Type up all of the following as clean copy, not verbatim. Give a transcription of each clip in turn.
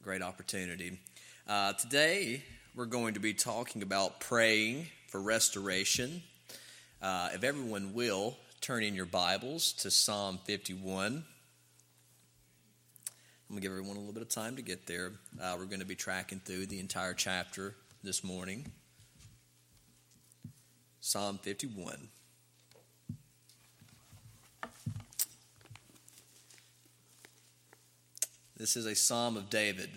great opportunity. Today, we're going to be talking about praying for restoration. If everyone will, turn in your Bibles to Psalm 51. I'm going to give everyone a little bit of time to get there. We're going to be tracking through the entire chapter this morning. Psalm 51. This is a psalm of David.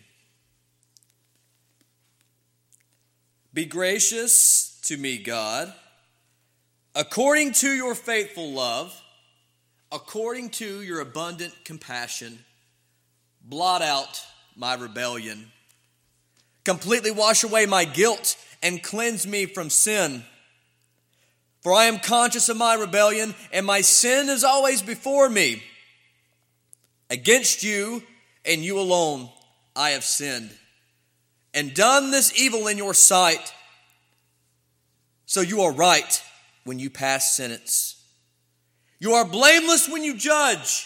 Be gracious to me, God, according to your faithful love, according to your abundant compassion. Blot out my rebellion. Completely wash away my guilt and cleanse me from sin. For I am conscious of my rebellion, and my sin is always before me. Against you and you alone I have sinned, and done this evil in your sight. So you are right when you pass sentence. You are blameless when you judge.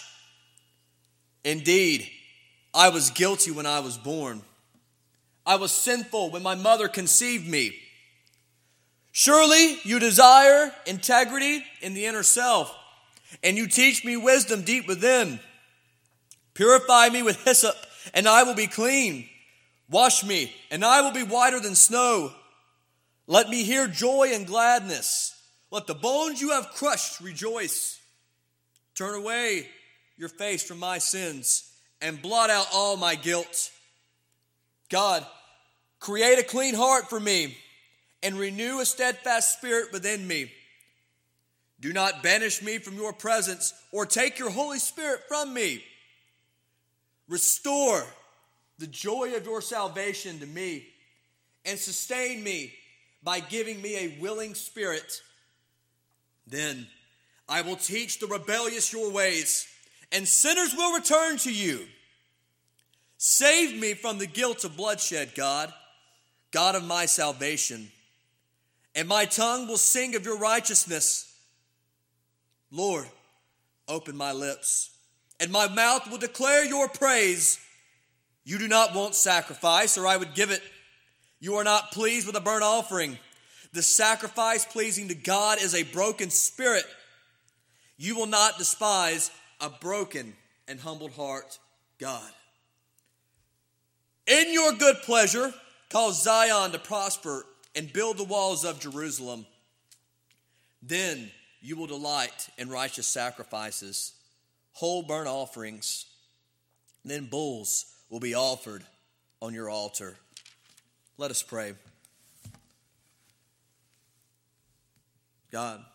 Indeed, I was guilty when I was born. I was sinful when my mother conceived me. Surely you desire integrity in the inner self, and you teach me wisdom deep within. Purify me with hyssop, and I will be clean. Wash me, and I will be whiter than snow. Let me hear joy and gladness. Let the bones you have crushed rejoice. Turn away your face from my sins, and blot out all my guilt. God, create a clean heart for me, and renew a steadfast spirit within me. Do not banish me from your presence, or take your Holy Spirit from me. Restore the joy of your salvation to me, and sustain me by giving me a willing spirit. Then I will teach the rebellious your ways, and sinners will return to you. Save me from the guilt of bloodshed, God, God of my salvation, and my tongue will sing of your righteousness. Lord, open my lips, and my mouth will declare your praise. You do not want sacrifice, or I would give it. You are not pleased with a burnt offering. The sacrifice pleasing to God is a broken spirit. You will not despise a broken and humbled heart, God. In your good pleasure, cause Zion to prosper and build the walls of Jerusalem. Then you will delight in righteous sacrifices, whole burnt offerings. Then bulls will be offered on your altar. Let us pray. God,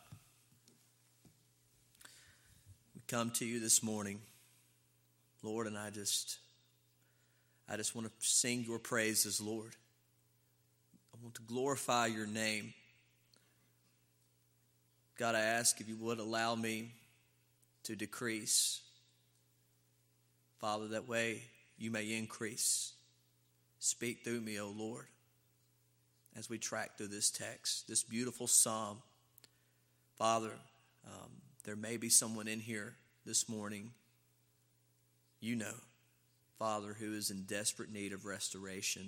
we come to you this morning, Lord, and I just want to sing your praises, Lord. I want to glorify your name. God, I ask if you would allow me to decrease. Father, that way you may increase. Speak through me, O Lord, as we track through this text, this beautiful psalm. Father, there may be someone in here this morning, you know, Father, who is in desperate need of restoration.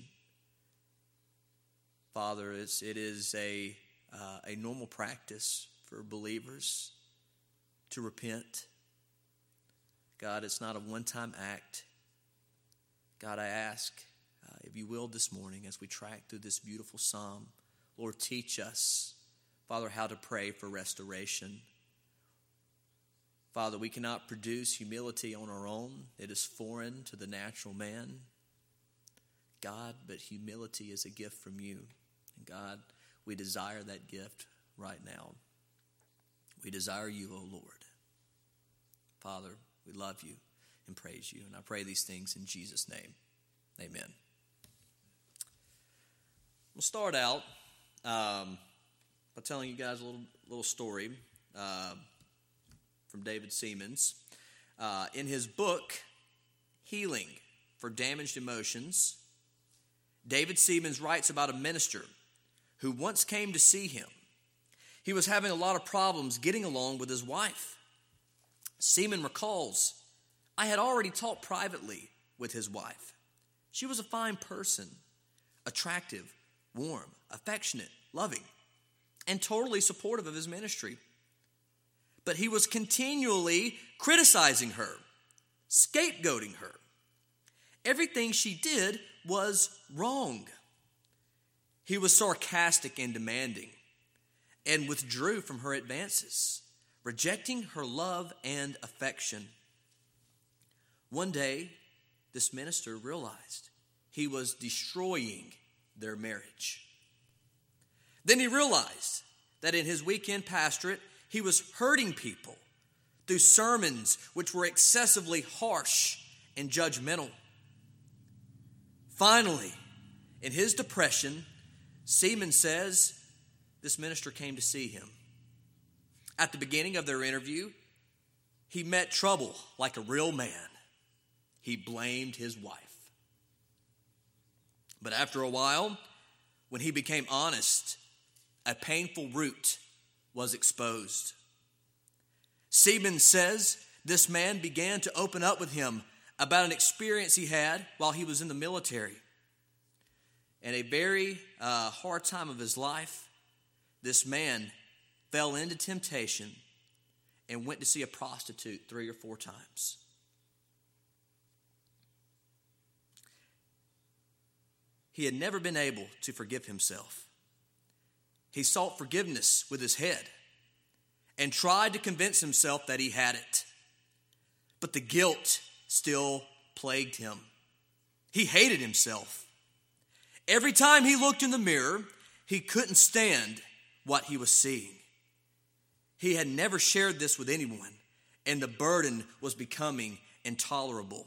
Father, it is a normal practice for believers to repent. God, it's not a one-time act. God, I ask, if you will this morning, as we track through this beautiful psalm, Lord, teach us, Father, how to pray for restoration. Father, we cannot produce humility on our own. It is foreign to the natural man. God, but humility is a gift from you. And God, we desire that gift right now. We desire you, O Lord. Father, we love you and praise you. And I pray these things in Jesus' name. Amen. We'll start out by telling you guys a little story from David Seamands. In his book, Healing for Damaged Emotions, David Seamands writes about a minister who once came to see him. He was having a lot of problems getting along with his wife. Seaman recalls, I had already talked privately with his wife. She was a fine person, attractive, warm, affectionate, loving, and totally supportive of his ministry. But he was continually criticizing her, scapegoating her. Everything she did was wrong. He was sarcastic and demanding, and withdrew from her advances, rejecting her love and affection. One day, this minister realized he was destroying their marriage. Then he realized that in his weekend pastorate, he was hurting people through sermons which were excessively harsh and judgmental. Finally, in his depression, Seaman says this minister came to see him. At the beginning of their interview, he met trouble like a real man. He blamed his wife. But after a while, when he became honest, a painful root was exposed. Seaman says this man began to open up with him about an experience he had while he was in the military. In a very hard time of his life, this man fell into temptation and went to see a prostitute 3 or 4 times. He had never been able to forgive himself. He sought forgiveness with his head and tried to convince himself that he had it. But the guilt still plagued him. He hated himself. Every time he looked in the mirror, he couldn't stand what he was seeing. He had never shared this with anyone, and the burden was becoming intolerable.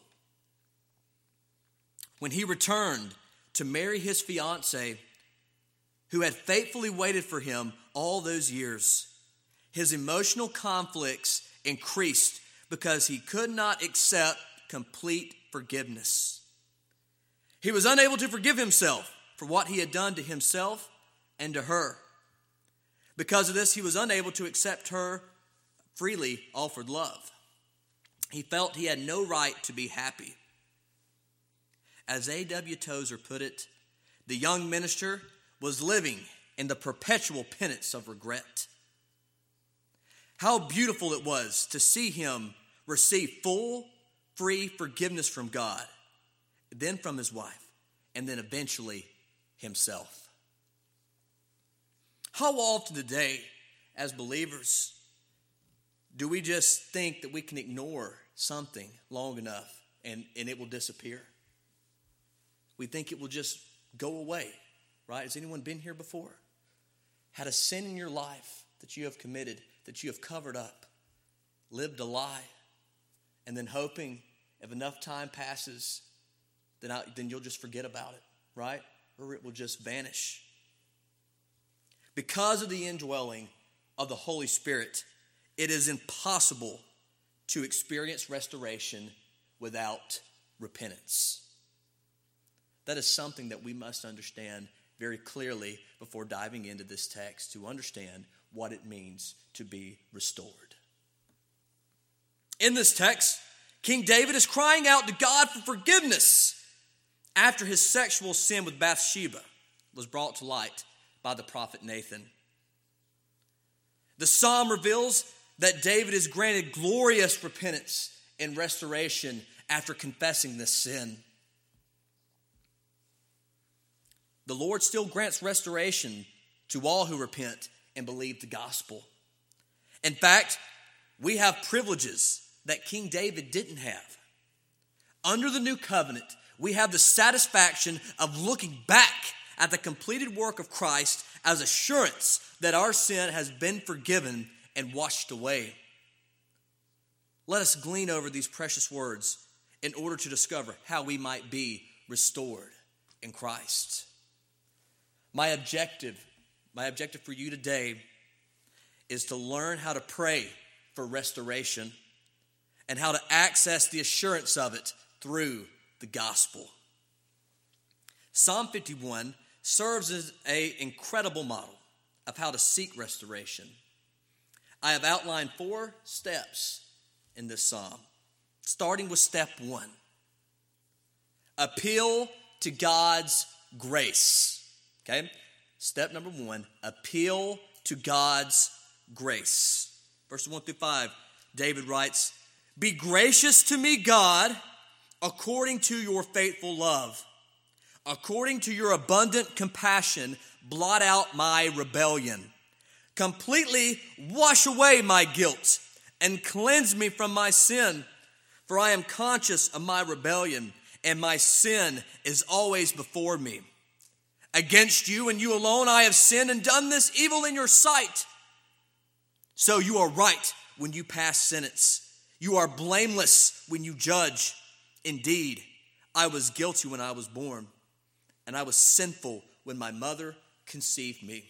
When he returned to marry his fiancée, who had faithfully waited for him all those years, his emotional conflicts increased because he could not accept complete forgiveness. He was unable to forgive himself for what he had done to himself and to her. Because of this, he was unable to accept her freely offered love. He felt he had no right to be happy. As A.W. Tozer put it, the young minister was living in the perpetual penance of regret. How beautiful it was to see him receive full, free forgiveness from God, then from his wife, and then eventually himself. How often today, as believers, do we just think that we can ignore something long enough and it will disappear? We think it will just go away, right? Has anyone been here before? Had a sin in your life that you have committed, that you have covered up, lived a lie, and then hoping if enough time passes, then you'll just forget about it, right? Or it will just vanish. Because of the indwelling of the Holy Spirit, it is impossible to experience restoration without repentance. That is something that we must understand very clearly before diving into this text to understand what it means to be restored. In this text, King David is crying out to God for forgiveness after his sexual sin with Bathsheba was brought to light by the prophet Nathan. The psalm reveals that David is granted glorious repentance and restoration after confessing this sin. The Lord still grants restoration to all who repent and believe the gospel. In fact, we have privileges that King David didn't have. Under the new covenant, we have the satisfaction of looking back at the completed work of Christ as assurance that our sin has been forgiven and washed away. Let us glean over these precious words in order to discover how we might be restored in Christ. My objective for you today is to learn how to pray for restoration and how to access the assurance of it through the gospel. Psalm 51 serves as an incredible model of how to seek restoration. I have outlined 4 steps in this psalm, starting with step 1. appeal to God's grace. Okay? Step number 1, appeal to God's grace. Verses 1 through 5, David writes, "Be gracious to me, God, according to your faithful love. According to your abundant compassion, blot out my rebellion. Completely wash away my guilt and cleanse me from my sin. For I am conscious of my rebellion, and my sin is always before me. Against you and you alone I have sinned and done this evil in your sight. So you are right when you pass sentence. You are blameless when you judge. Indeed, I was guilty when I was born, and I was sinful when my mother conceived me."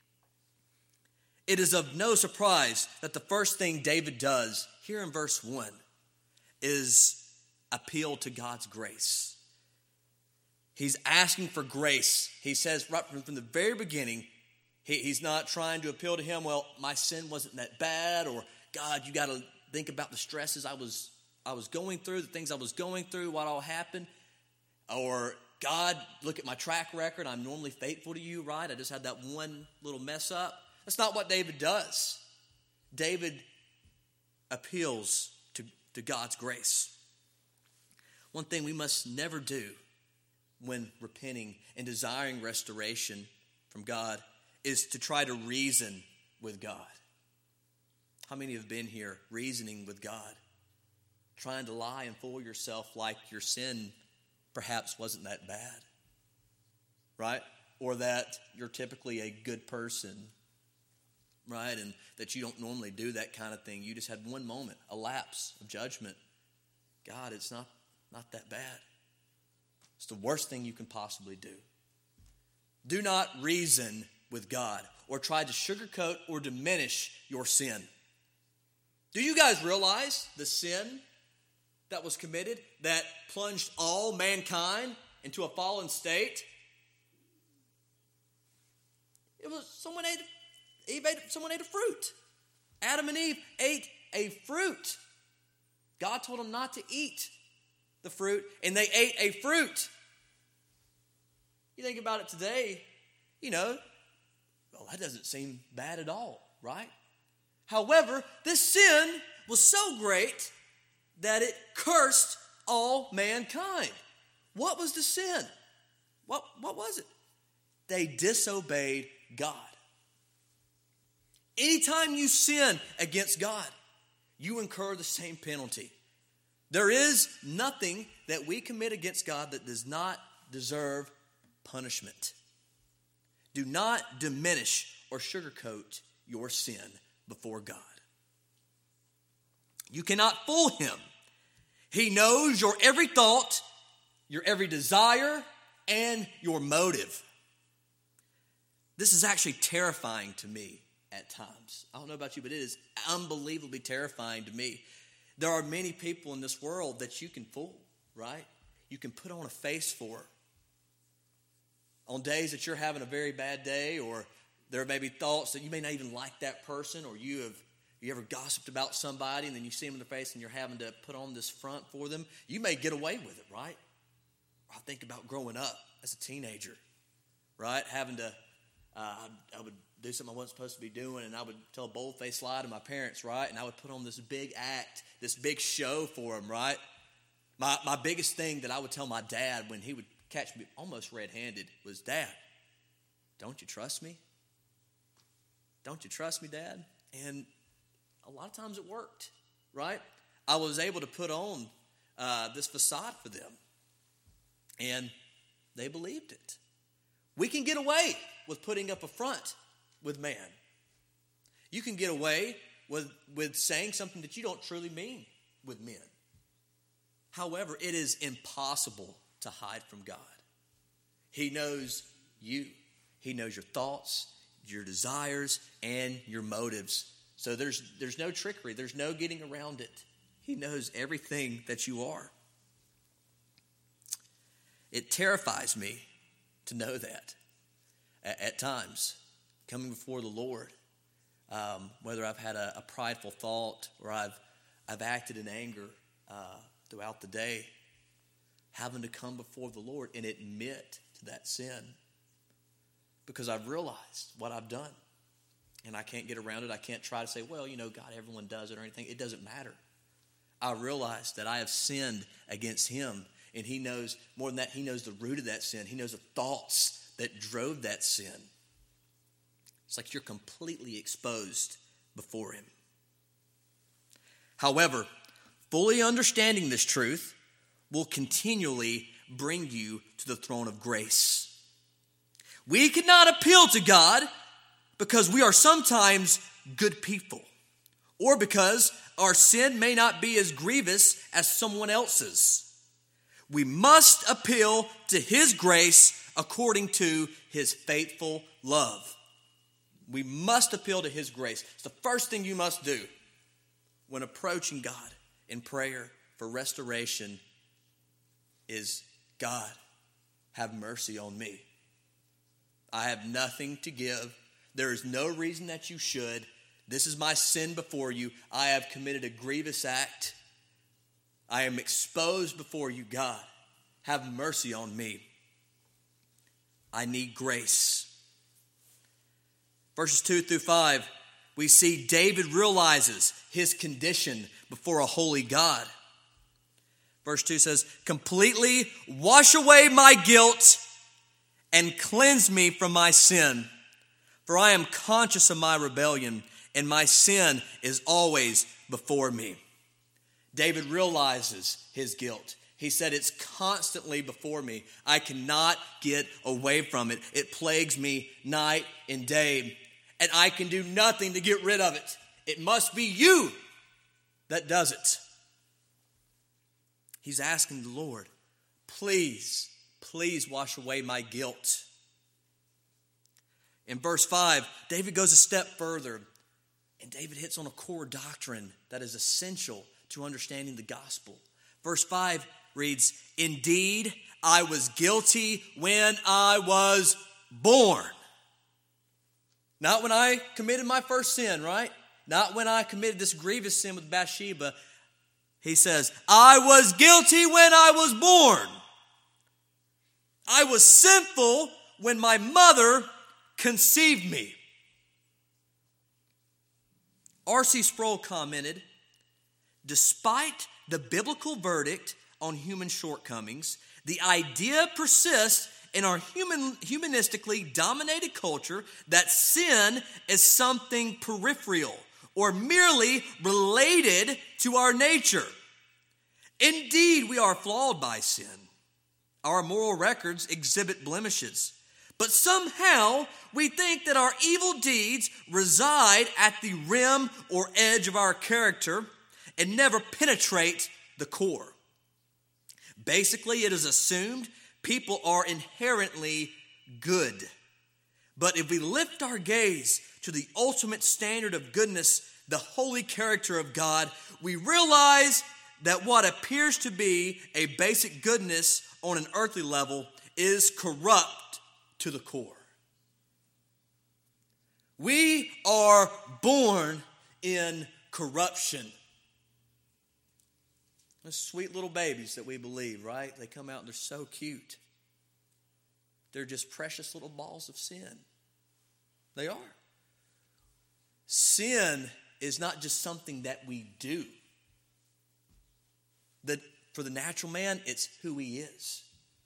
It is of no surprise that the first thing David does here in verse 1 is appeal to God's grace. He's asking for grace. He says right from the very beginning, he's not trying to appeal to him, well, my sin wasn't that bad, or God, you got to think about the stresses I was going through, the things I was going through, what all happened. Or, God, look at my track record. I'm normally faithful to you, right? I just had that one little mess up. That's not what David does. David appeals to God's grace. One thing we must never do when repenting and desiring restoration from God is to try to reason with God. How many have been here reasoning with God? Trying to lie and fool yourself like your sin perhaps wasn't that bad, right? Or that you're typically a good person, right? And that you don't normally do that kind of thing. You just had one moment, a lapse of judgment. God, it's not that bad. It's the worst thing you can possibly do. Do not reason with God or try to sugarcoat or diminish your sin. Do you guys realize the sin that was committed that plunged all mankind into a fallen state? It was someone ate a fruit. Adam and Eve ate a fruit. God told them not to eat the fruit, and they ate a fruit. You think about it today, well, that doesn't seem bad at all, right? However, this sin was so great that it cursed all mankind. What was the sin? What was it? They disobeyed God. Anytime you sin against God, you incur the same penalty. There is nothing that we commit against God that does not deserve punishment. Do not diminish or sugarcoat your sin before God. You cannot fool him. He knows your every thought, your every desire, and your motive. This is actually terrifying to me at times. I don't know about you, but it is unbelievably terrifying to me. There are many people in this world that you can fool, right? You can put on a face for. On days that you're having a very bad day, or there may be thoughts that you may not even like that person, or you ever gossiped about somebody and then you see them in the face and you're having to put on this front for them. You may get away with it, right? I think about growing up as a teenager, right? Having to, I would do something I wasn't supposed to be doing, and I would tell a bold-faced lie to my parents, right? And I would put on this big act, this big show for them, right? My biggest thing that I would tell my dad when he would catch me almost red-handed was, "Dad, don't you trust me? Don't you trust me, Dad?" And a lot of times it worked, right? I was able to put on this facade for them, and they believed it. We can get away with putting up a front with man. You can get away with saying something that you don't truly mean with men. However, it is impossible to hide from God. He knows you. He knows your thoughts, your desires, and your motives. So there's no trickery. There's no getting around it. He knows everything that you are. It terrifies me to know that at times, coming before the Lord, whether I've had a prideful thought or I've acted in anger throughout the day. having to come before the Lord and admit to that sin. Because I've realized what I've done. And I can't get around it. I can't try to say, well, God, everyone does it or anything. It doesn't matter. I realize that I have sinned against him. And he knows, more than that, he knows the root of that sin. He knows the thoughts that drove that sin. It's like you're completely exposed before him. However, fully understanding this truth will continually bring you to the throne of grace. We cannot appeal to God because we are sometimes good people, or because our sin may not be as grievous as someone else's. We must appeal to his grace according to his faithful love. We must appeal to his grace. It's the first thing you must do when approaching God in prayer for restoration is, God, have mercy on me. I have nothing to give. There is no reason that you should. This is my sin before you. I have committed a grievous act. I am exposed before you, God. Have mercy on me. I need grace. Verses 2 through 5, we see David realizes his condition before a holy God. Verse 2 says, completely wash away my guilt and cleanse me from my sin. For I am conscious of my rebellion, and my sin is always before me. David realizes his guilt. He said, it's constantly before me. I cannot get away from it. It plagues me night and day, and I can do nothing to get rid of it. It must be you that does it. He's asking the Lord, please wash away my guilt. In verse 5, David goes a step further, and David hits on a core doctrine that is essential to understanding the gospel. Verse 5 reads, indeed, I was guilty when I was born. Not when I committed my first sin, right? Not when I committed this grievous sin with Bathsheba. He says, I was guilty when I was born. I was sinful when my mother conceived me. R.C. Sproul commented, despite the biblical verdict on human shortcomings, the idea persists in our humanistically dominated culture that sin is something peripheral or merely related to our nature. Indeed, we are flawed by sin. Our moral records exhibit blemishes. But somehow we think that our evil deeds reside at the rim or edge of our character and never penetrate the core. Basically, it is assumed people are inherently good. But if we lift our gaze to the ultimate standard of goodness, the holy character of God, we realize that what appears to be a basic goodness on an earthly level is corrupt to the core. We are born in corruption. Those sweet little babies that we believe, right? They come out and they're so cute. They're just precious little balls of sin. They are. Sin is not just something that we do. That for the natural man, it's who he is.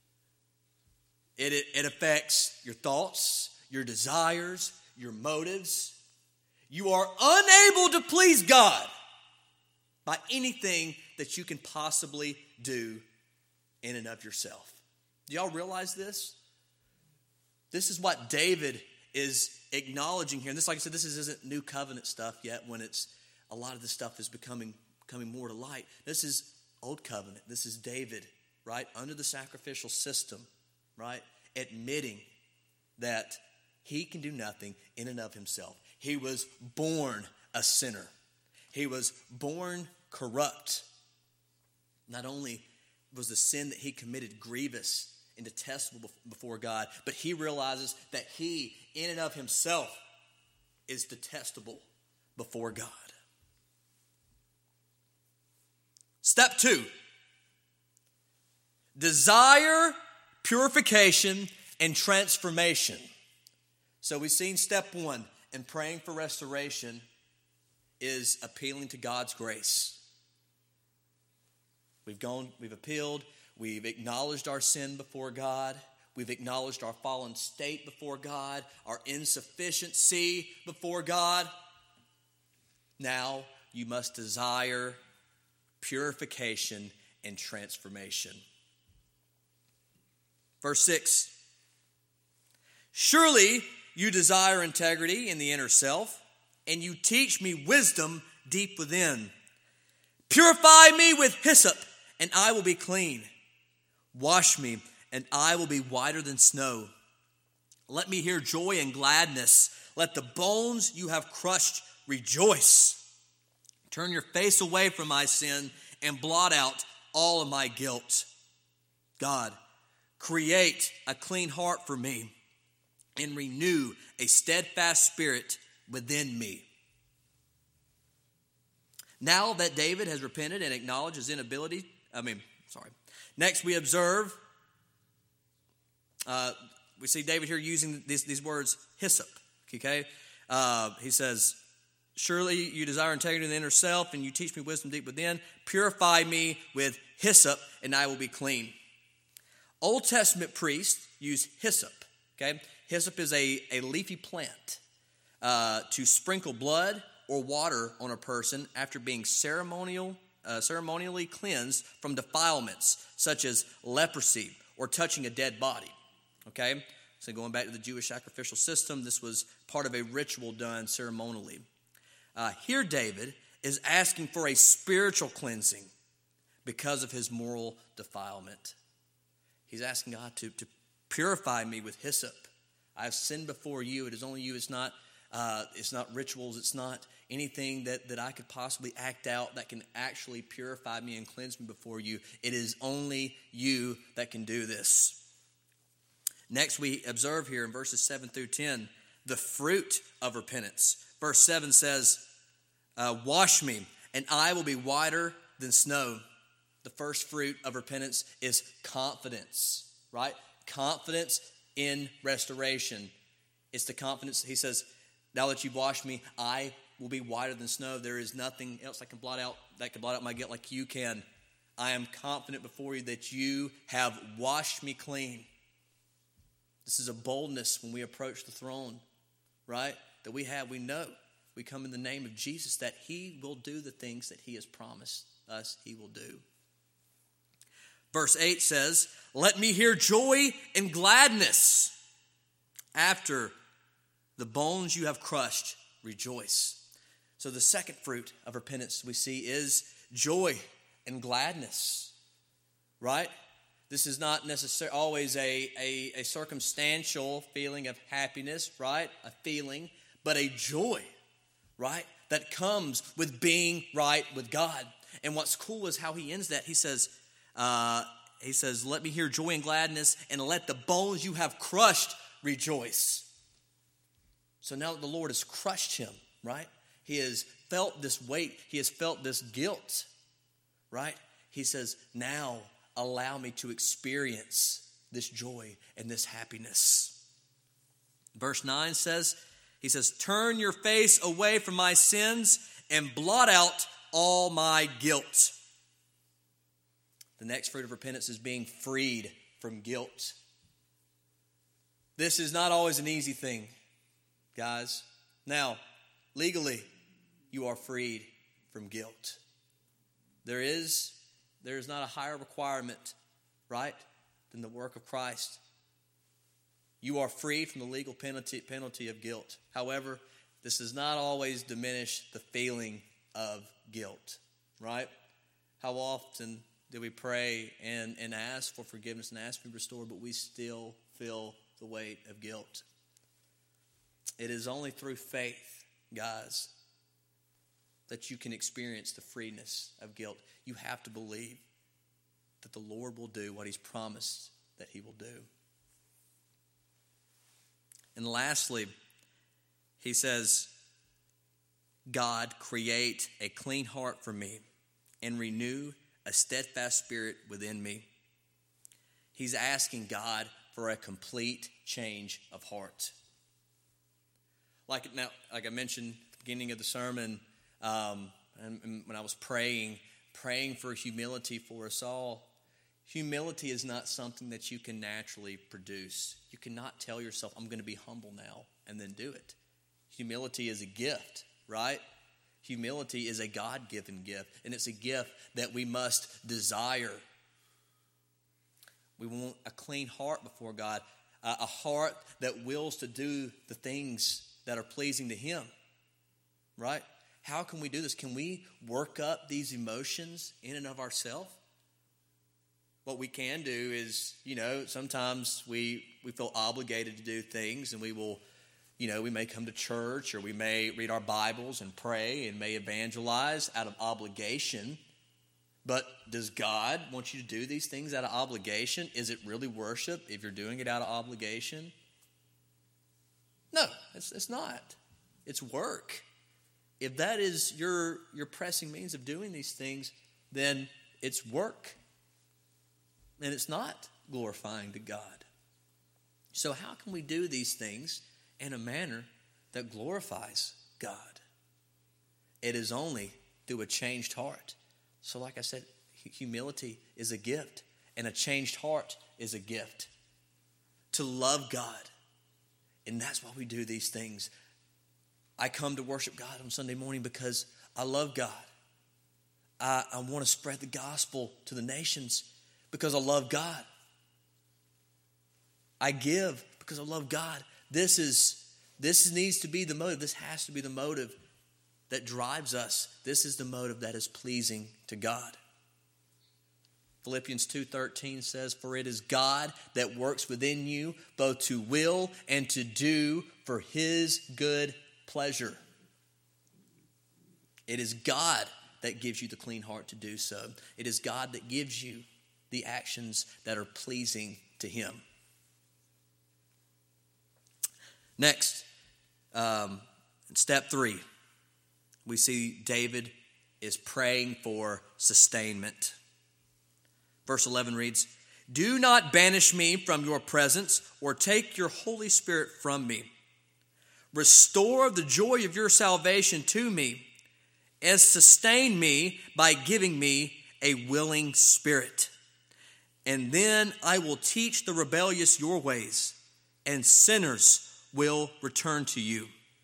It affects your thoughts, your desires, your motives. You are unable to please God by anything that you can possibly do in and of yourself. Do y'all realize this? This is what David is acknowledging here. And this, like I said, this isn't new covenant stuff yet when it's a lot of this stuff is becoming more to light. This is old covenant. This is David, right? Under the sacrificial system, right? Admitting that he can do nothing in and of himself. He was born a sinner. He was born corrupt. Not only was the sin that he committed grievous and detestable before God, but he realizes that he, in and of himself, is detestable before God. Step 2. desire, purification, and transformation. So we've seen step one in praying for restoration is appealing to God's grace. We've appealed, we've acknowledged our sin before God, we've acknowledged our fallen state before God, our insufficiency before God. Now you must desire purification and transformation. Verse 6, surely you desire integrity in the inner self, and you teach me wisdom deep within. Purify me with hyssop, and I will be clean. Wash me, and I will be whiter than snow. Let me hear joy and gladness. Let the bones you have crushed rejoice. Turn your face away from my sin and blot out all of my guilt. God, create a clean heart for me and renew a steadfast spirit within me. Now that David has repented and acknowledged his inability, Next we observe, we see David here using these words, hyssop, okay? He says, surely you desire integrity in the inner self, and you teach me wisdom deep within. Purify me with hyssop, and I will be clean. Old Testament priests use hyssop, okay? Hyssop is a leafy plant to sprinkle blood or water on a person after being ceremonially cleansed from defilements such as leprosy or touching a dead body. Okay? So going back to the Jewish sacrificial system, this was part of a ritual done ceremonially. Here David is asking for a spiritual cleansing because of his moral defilement. He's asking God to purify me with hyssop. I have sinned before you. It is only you. It's not rituals. It's not anything that I could possibly act out that can actually purify me and cleanse me before you. It is only you that can do this. Next, we observe here in verses 7 through 10, the fruit of repentance. Verse 7 says, wash me, and I will be whiter than snow. The first fruit of repentance is confidence, right? Confidence in restoration. It's the confidence, he says, now that you've washed me, I will be whiter than snow. There is nothing else that can blot out my guilt like you can. I am confident before you that you have washed me clean. This is a boldness when we approach the throne, right? That we know. We come in the name of Jesus, that he will do the things that he has promised us he will do. Verse 8 says, let me hear joy and gladness. After the bones you have crushed, rejoice. So the second fruit of repentance we see is joy and gladness, right? This is not necessarily always a circumstantial feeling of happiness, right? A feeling, but a joy, right? That comes with being right with God. And what's cool is how he ends that. He says, let me hear joy and gladness, and let the bones you have crushed rejoice. So now that the Lord has crushed him, right? He has felt this weight. He has felt this guilt, right? He says, now allow me to experience this joy and this happiness. Verse 9 says, he says, turn your face away from my sins and blot out all my guilt. The next fruit of repentance is being freed from guilt. This is not always an easy thing, guys. Now, legally, you are freed from guilt. There is not a higher requirement, right, than the work of Christ. You are freed from the legal penalty of guilt. However, this does not always diminish the feeling of guilt, right? How often do we pray and ask for forgiveness and ask to be restored, but we still feel the weight of guilt? It is only through faith, guys, that you can experience the freeness of guilt. You have to believe that the Lord will do what he's promised that he will do. And lastly, he says, God, create a clean heart for me and renew a steadfast spirit within me. He's asking God for a complete change of heart. Like I mentioned at the beginning of the sermon, and when I was praying for humility for us all, humility is not something that you can naturally produce. You cannot tell yourself, I'm going to be humble now, and then do it. Humility is a gift, right? Humility is a God-given gift, and it's a gift that we must desire. We want a clean heart before God, a heart that wills to do the things that are pleasing to Him, right? How can we do this? Can we work up these emotions in and of ourselves? What we can do is, sometimes we feel obligated to do things, and we will, we may come to church, or we may read our Bibles and pray and may evangelize out of obligation. But does God want you to do these things out of obligation? Is it really worship if you're doing it out of obligation? No, it's not. It's work. If that is your pressing means of doing these things, then it's work. And it's not glorifying to God. So how can we do these things in a manner that glorifies God? It is only through a changed heart. So like I said, humility is a gift, and a changed heart is a gift. To love God. And that's why we do these things. I come to worship God on Sunday morning because I love God. I want to spread the gospel to the nations because I love God. I give because I love God. This needs to be the motive. This has to be the motive that drives us. This is the motive that is pleasing to God. Philippians 2:13 says, "For it is God that works within you, both to will and to do for His good pleasure." It is God that gives you the clean heart to do so. It is God that gives you the actions that are pleasing to Him. Next, step 3, we see David is praying for sustainment. Verse 11 reads, "Do not banish me from your presence or take your Holy Spirit from me. Restore the joy of your salvation to me and sustain me by giving me a willing spirit. And then I will teach the rebellious your ways, and sinners will return to you."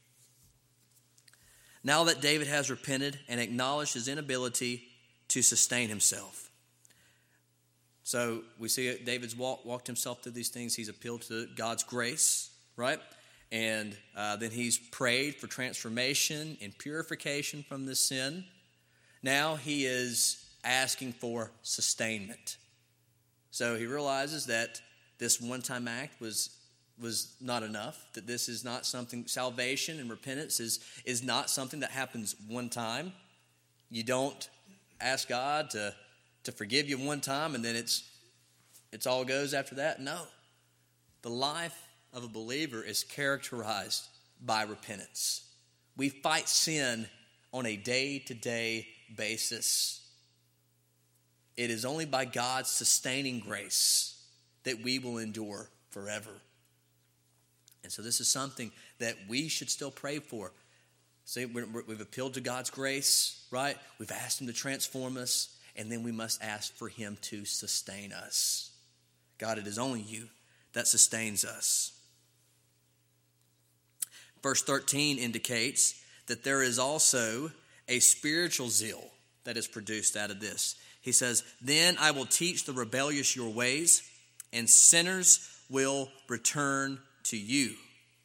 Now that David has repented and acknowledged his inability to sustain himself. So we see David's walked himself through these things. He's appealed to God's grace, right? And then he's prayed for transformation and purification from this sin. Now he is asking for sustainment. So he realizes that this one-time act was not enough, that this is not something, salvation and repentance is not something that happens one time. You don't ask God to forgive you one time and then it's all goes after that. No. The life of a believer is characterized by repentance. We fight sin on a day-to-day basis. It is only by God's sustaining grace that we will endure forever. And so this is something that we should still pray for. See, we've appealed to God's grace, right? We've asked Him to transform us, and then we must ask for Him to sustain us. God, it is only You that sustains us. Verse 13 indicates that there is also a spiritual zeal that is produced out of this. He says, "Then I will teach the rebellious your ways, and sinners will return to you."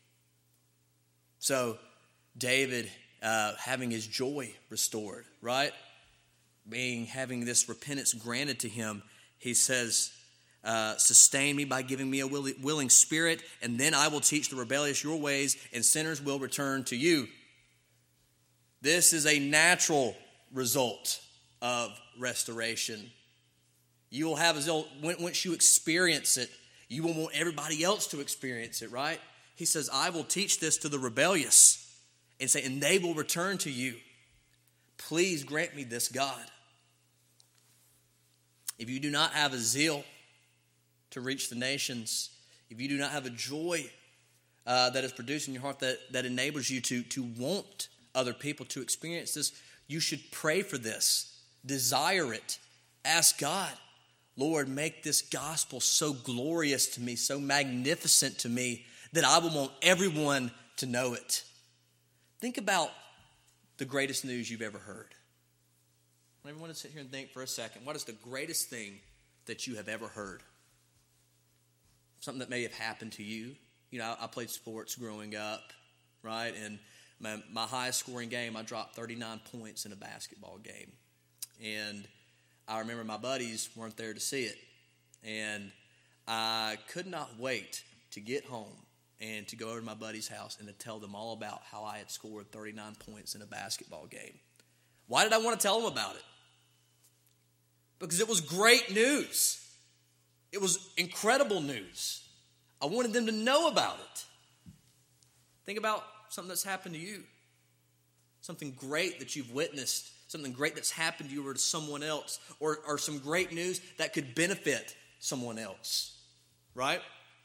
So David having his joy restored, right? Having this repentance granted to him, he says, "Sustain me by giving me a willing spirit, and then I will teach the rebellious your ways, and sinners will return to you." This is a natural result of restoration. You will have a zeal. Once you experience it, you will want everybody else to experience it, right? He says, "I will teach this to the rebellious," and they will return to you. Please grant me this, God. If you do not have a zeal to reach the nations, if you do not have a joy that is produced in your heart that enables you to want other people to experience this, you should pray for this. Desire it. Ask God, Lord, make this gospel so glorious to me, so magnificent to me, that I will want everyone to know it. Think about the greatest news you've ever heard. I want to sit here and think for a second. What is the greatest thing that you have ever heard? Something that may have happened to you. You know, I played sports growing up, right? And my highest scoring game, I dropped 39 points in a basketball game. And I remember my buddies weren't there to see it. And I could not wait to get home and to go over to my buddy's house and to tell them all about how I had scored 39 points in a basketball game. Why did I want to tell them about it? Because it was great news. It was incredible news. I wanted them to know about it. Think about something that's happened to you. Something great that you've witnessed. Something great that's happened to you or to someone else. Or some great news that could benefit someone else. Right?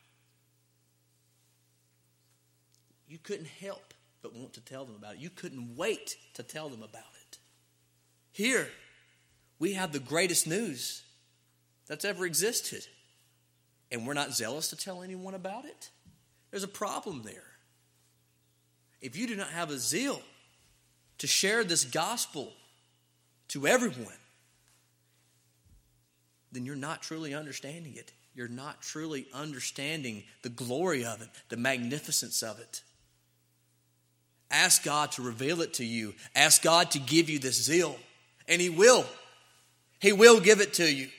You couldn't help but want to tell them about it. You couldn't wait to tell them about it. Here, we have the greatest news that's ever existed. And we're not zealous to tell anyone about it. There's a problem there. If you do not have a zeal to share this gospel to everyone, then you're not truly understanding it. You're not truly understanding the glory of it, the magnificence of it. Ask God to reveal it to you. Ask God to give you this zeal. And He will. He will give it to you.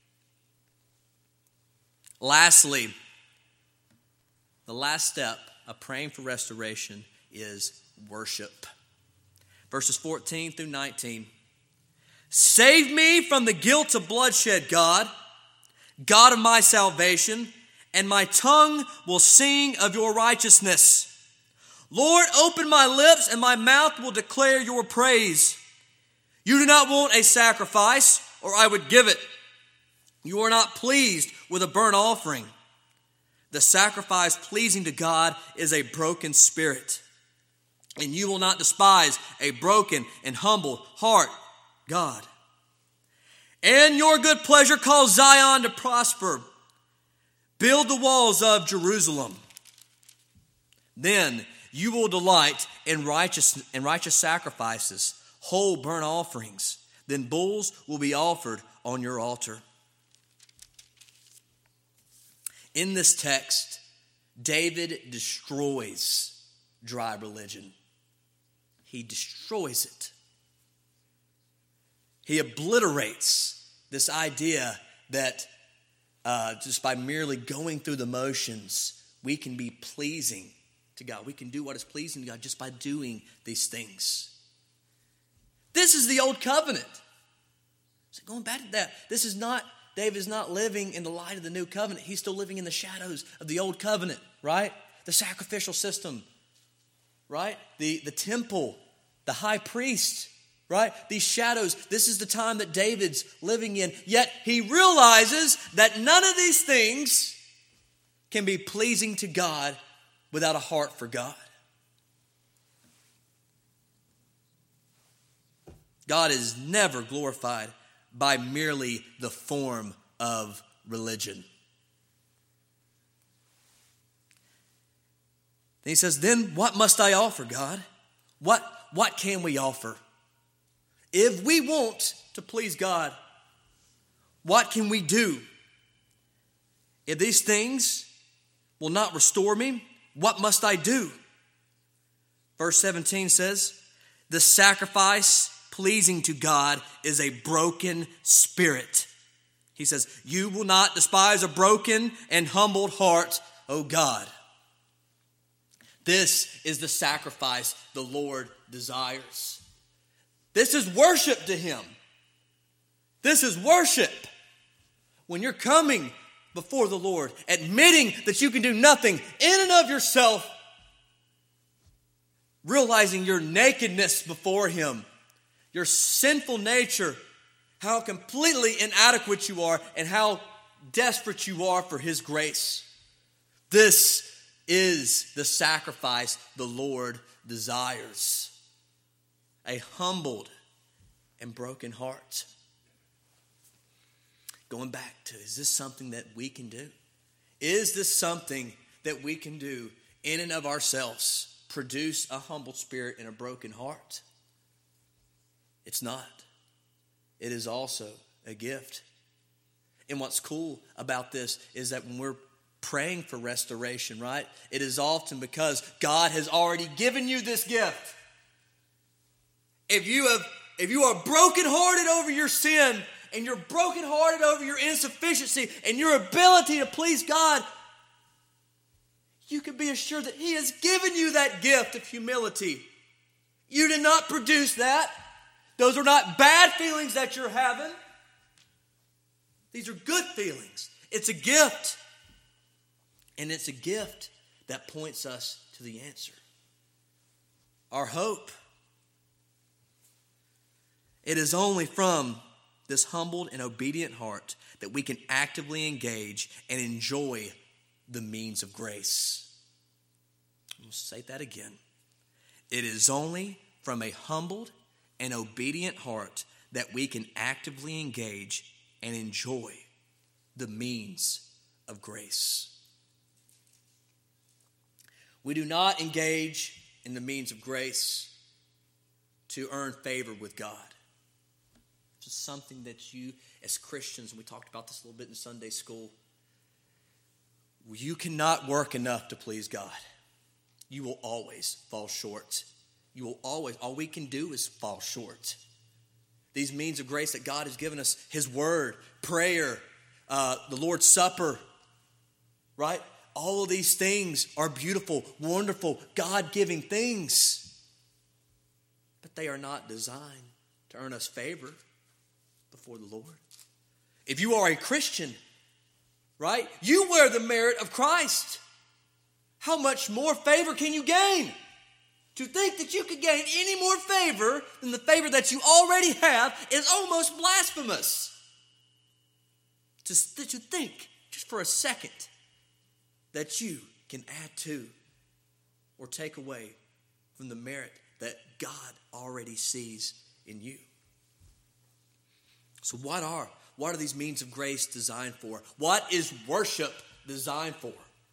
Lastly, the last step of praying for restoration is worship. Verses 14 through 19. Save me from the guilt of bloodshed, God, God of my salvation, and my tongue will sing of your righteousness. Lord, open my lips, and my mouth will declare your praise. You do not want a sacrifice, or I would give it. You are not pleased with a burnt offering. The sacrifice pleasing to God is a broken spirit. And you will not despise a broken and humbled heart, God. And your good pleasure cause Zion to prosper. Build the walls of Jerusalem. Then you will delight in righteous sacrifices, whole burnt offerings. Then bulls will be offered on your altar. In this text, David destroys dry religion. He destroys it. He obliterates this idea that just by merely going through the motions, we can be pleasing to God. We can do what is pleasing to God just by doing these things. This is the old covenant. So going back to that, David is not living in the light of the new covenant. He's still living in the shadows of the old covenant, right? The sacrificial system, right? The temple, the high priest, right? These shadows, this is the time that David's living in. Yet he realizes that none of these things can be pleasing to God without a heart for God. God is never glorified by merely the form of religion. Then he says, then what must I offer, God? What can we offer? If we want to please God, what can we do? If these things will not restore me, what must I do? Verse 17 says, the sacrifice pleasing to God is a broken spirit. He says, you will not despise a broken and humbled heart, O God. This is the sacrifice the Lord desires. This is worship to Him. This is worship. When you're coming before the Lord, admitting that you can do nothing in and of yourself, realizing your nakedness before Him, your sinful nature, how completely inadequate you are, and how desperate you are for his grace. This is the sacrifice the Lord desires. A humbled and broken heart. Going back to, is this something that we can do? Is this something that we can do in and of ourselves? Produce a humble spirit and a broken heart? It's not. It is also a gift. And what's cool about this is that when we're praying for restoration, right? It is often because God has already given you this gift. If you are brokenhearted over your sin, and you're brokenhearted over your insufficiency and your ability to please God, you can be assured that he has given you that gift of humility. You did not produce that. Those are not bad feelings that you're having. These are good feelings. It's a gift. And it's a gift that points us to the answer. Our hope. It is only from this humbled and obedient heart that we can actively engage and enjoy the means of grace. I'll say that again. It is only from a humbled and obedient heart that we can actively engage and enjoy the means of grace. We do not engage in the means of grace to earn favor with God. It's something that you, as Christians, and we talked about this a little bit in Sunday school, you cannot work enough to please God. You will always fall short. You will always, all we can do is fall short. These means of grace that God has given us, his word, prayer, the Lord's Supper, right? All of these things are beautiful, wonderful, God-giving things. But they are not designed to earn us favor before the Lord. If you are a Christian, right, you wear the merit of Christ. How much more favor can you gain? To think that you could gain any more favor than the favor that you already have is almost blasphemous. To think, just for a second, that you can add to or take away from the merit that God already sees in you. So what are these means of grace designed for? What is worship designed for?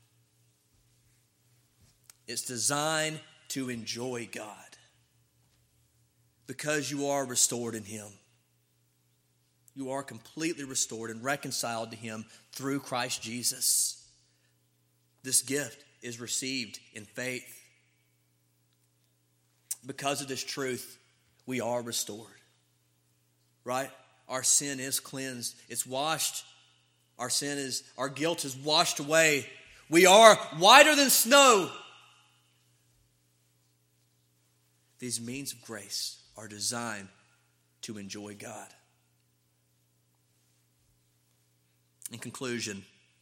It's designed to enjoy God because you are restored in him. You are completely restored and reconciled to him through Christ Jesus. This gift is received in faith. Because of this truth, we are restored. Right? Our sin is cleansed. It's washed. Our guilt is washed away. We are whiter than snow. These means of grace are designed to enjoy God. In conclusion,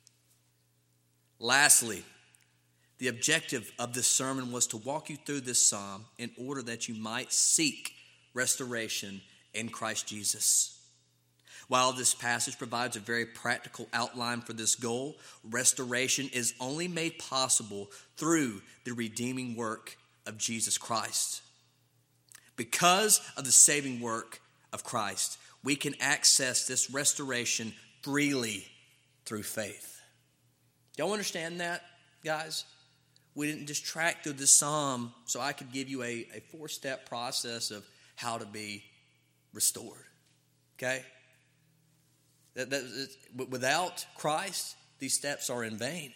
lastly, the objective of this sermon was to walk you through this psalm in order that you might seek restoration in Christ Jesus. While this passage provides a very practical outline for this goal, restoration is only made possible through the redeeming work of Jesus Christ. Because of the saving work of Christ, we can access this restoration freely through faith. Y'all understand that, guys? We didn't just track through the psalm so I could give you a 4-step process of how to be restored. Okay? Without Christ, these steps are in vain.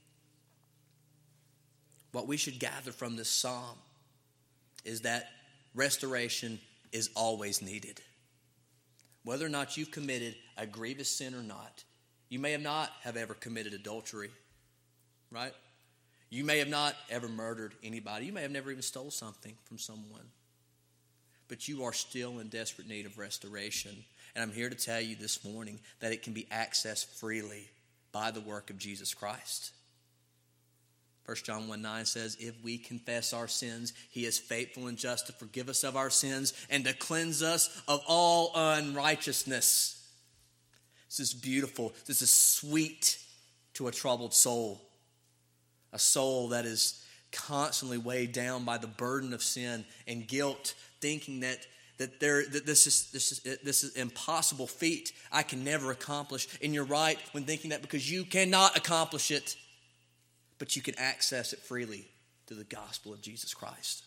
What we should gather from this psalm is that restoration is always needed. Whether or not you've committed a grievous sin or not, you may have not have ever committed adultery, right? You may have not ever murdered anybody. You may have never even stole something from someone. But you are still in desperate need of restoration. And I'm here to tell you this morning that it can be accessed freely by the work of Jesus Christ. 1 John 1:9 says, if we confess our sins, he is faithful and just to forgive us of our sins and to cleanse us of all unrighteousness. This is beautiful. This is sweet to a troubled soul. A soul that is constantly weighed down by the burden of sin and guilt, thinking that this is impossible feat I can never accomplish. And you're right when thinking that, because you cannot accomplish it, but you can access it freely through the gospel of Jesus Christ.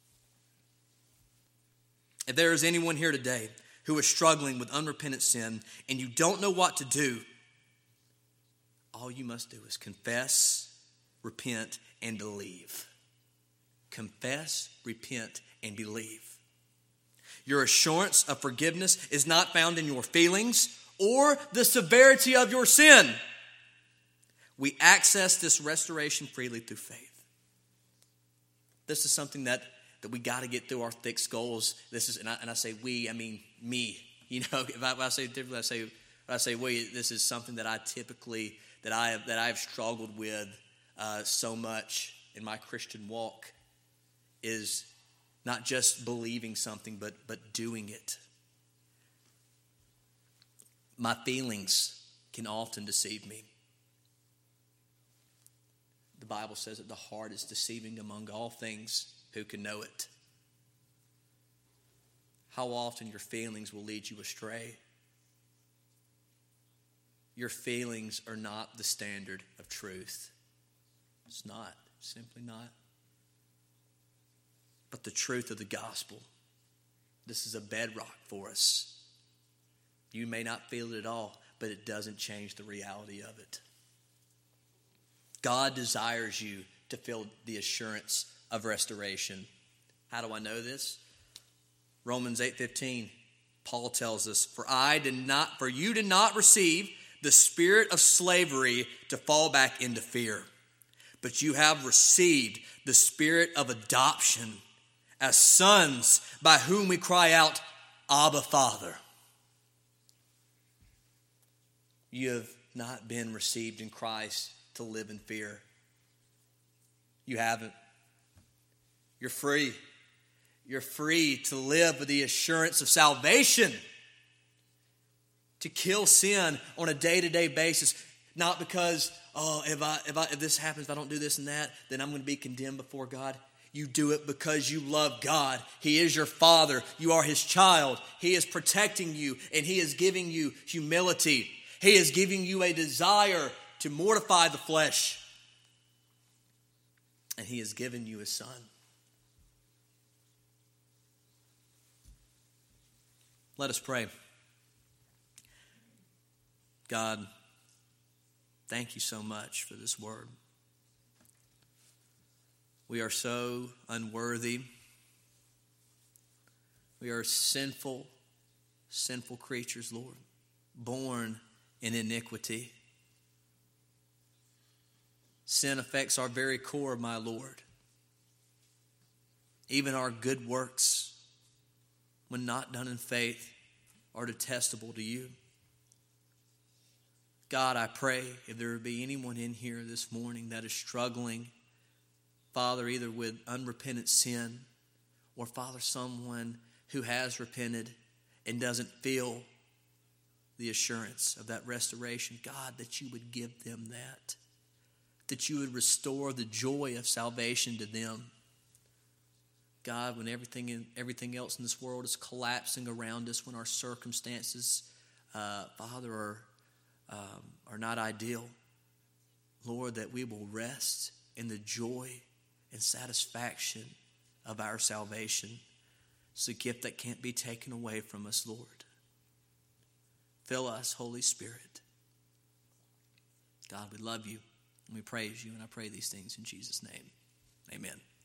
If there is anyone here today who is struggling with unrepentant sin and you don't know what to do, all you must do is confess, repent, and believe. Confess, repent, and believe. Your assurance of forgiveness is not found in your feelings or the severity of your sin. We access this restoration freely through faith. This is something that we got to get through our thick skulls. This is, and I say we, I mean me. You know, if I say differently, I say we. This is something that I have struggled with so much in my Christian walk, is not just believing something, but doing it. My feelings can often deceive me. The Bible says that the heart is deceiving among all things. Who can know it? How often your feelings will lead you astray. Your feelings are not the standard of truth. It's not. Simply not. But the truth of the gospel, this is a bedrock for us. You may not feel it at all, but it doesn't change the reality of it. God desires you to feel the assurance of restoration. How do I know this? Romans 8:15, Paul tells us, For you did not receive the spirit of slavery to fall back into fear, but you have received the spirit of adoption as sons, by whom we cry out, Abba, Father. You have not been received in Christ to live in fear. You haven't. You're free. You're free to live with the assurance of salvation. To kill sin on a day-to-day basis. Not because, if this happens, if I don't do this and that, then I'm going to be condemned before God. You do it because you love God. He is your Father. You are His child. He is protecting you, and He is giving you humility. He is giving you a desire to mortify the flesh. And He has given you His Son. Let us pray. God, thank you so much for this word. We are so unworthy. We are sinful creatures, Lord, born in iniquity. Sin affects our very core, my Lord. Even our good works, when not done in faith, are detestable to you. God, I pray if there would be anyone in here this morning that is struggling, Father, either with unrepentant sin, or Father, someone who has repented and doesn't feel the assurance of that restoration, God, that you would give them that you would restore the joy of salvation to them. God, when everything else in this world is collapsing around us, when our circumstances, Father, are not ideal, Lord, that we will rest in the joy and satisfaction of our salvation. It's a gift that can't be taken away from us, Lord. Fill us, Holy Spirit. God, we love you and we praise you, and I pray these things in Jesus' name. Amen.